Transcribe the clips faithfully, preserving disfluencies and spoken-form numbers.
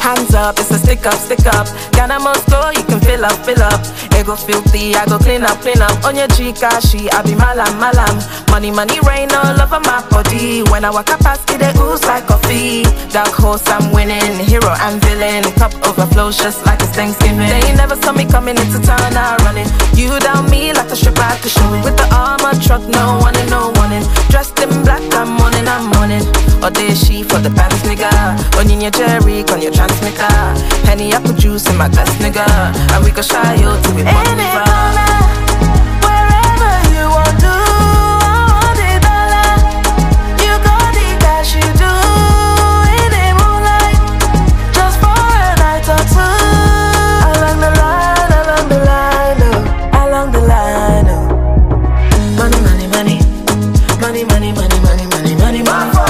Hands up, it's a stick up, stick up. Ghana must go, you can fill up, fill up. Ego filthy, I go clean up, clean up. On your G-Kashi, I be malam, malam. Money, money, rain all over my body. When I walk up past it, they ooze like coffee. Dark horse, I'm winning. Hero and villain. Cup overflows just like it's Thanksgiving. They never saw me coming into town, I run it. You down me like a stripper at the show. With the armor truck, no one and no one in. Dressed in black, I'm on it, I'm on it. Or they she for the pants, nigga. On your Jerry, on your transmitter. Henny apple juice in my glass, nigga. And we go shy you to be one river. Wherever you want to, I want the dollar. You got the cash, you do. In the moonlight, just for a night or two. Along the line, along the line, oh. Along the line, oh. Money, money, money. Money, money, money, money, money, money, money.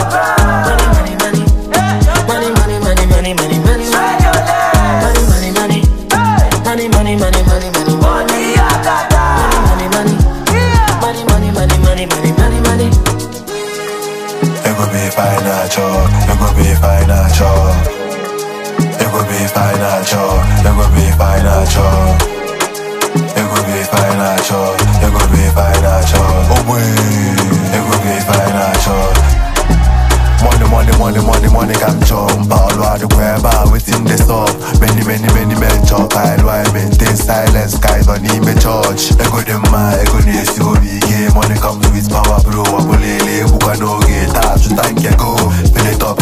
Money, money, money, money, money, I got that. Money, money, money, money, money, money, money, money, money. It could be financial, it could be financial. It could be financial, it could be financial. It could be financial, it could be financial. Oh wait, it could be financial. Money, money, money, money, money can jump all over the web, within the sub. Many, many, many men talk, I do I maintain silence, guys on me charge. Ego dem ma, ego ni S O B K. Money comes with power, bro, wapulele, buka no get, touch, thank you, go. Fill it up,